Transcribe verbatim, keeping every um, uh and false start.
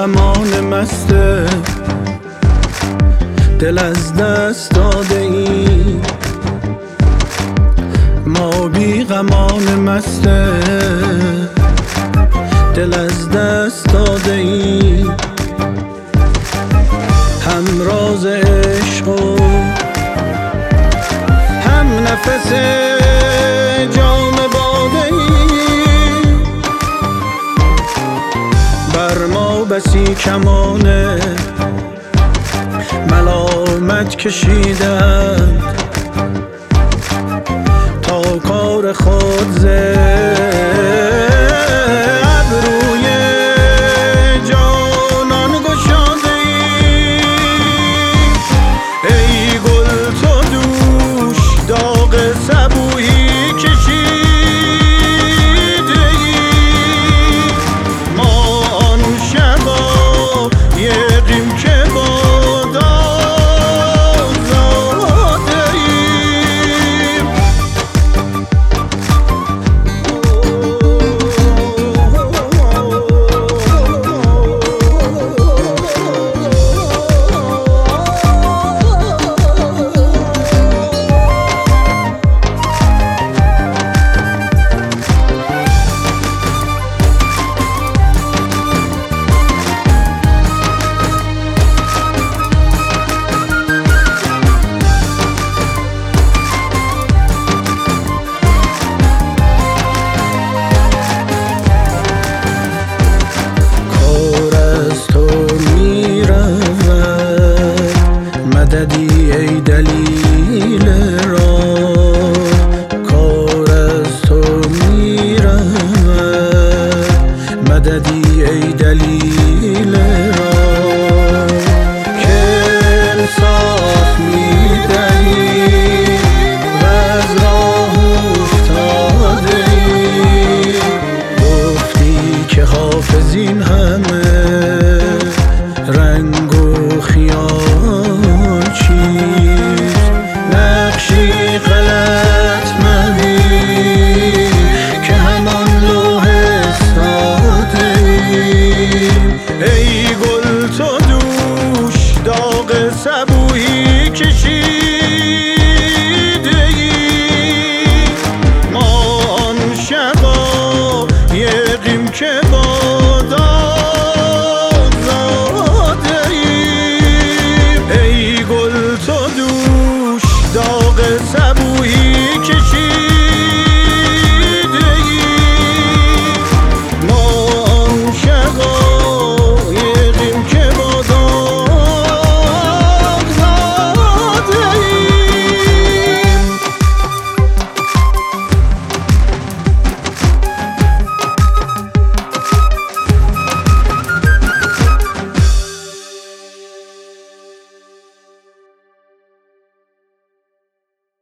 غمان مسته، دل از دست داده ای. ما بی غمان مسته، دل از دست داده ای. هم راز عشق و هم نفس جام باده ای. بر ما بسی کمان ملامت کشیدند تا کار خود ز ابروی جانان گشاده ای. ای گل تو دوش داغ صبوحی کشیده ای. ما آن شبا یقیم که مددی ای دلیل را